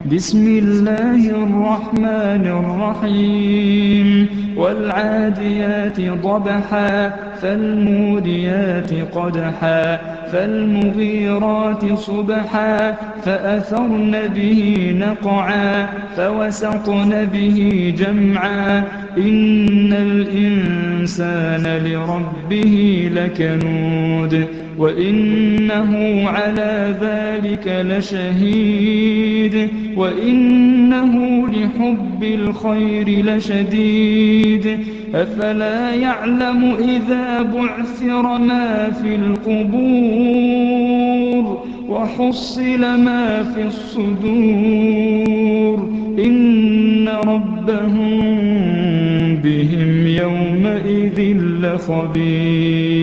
بسم الله الرحمن الرحيم والعاديات ضبحا فالموريات قدحا فالمغيرات صبحا فأثرن به نقعا فوسطن به جمعا إن الإنسان لربه لكنود وإنه على ذلك لشهيد وإنه لحب الخير لشديد أفلا يعلم إذا بعثر ما في القبور وحصل ما في الصدور إن ربهم بهم يومئذ لخبير.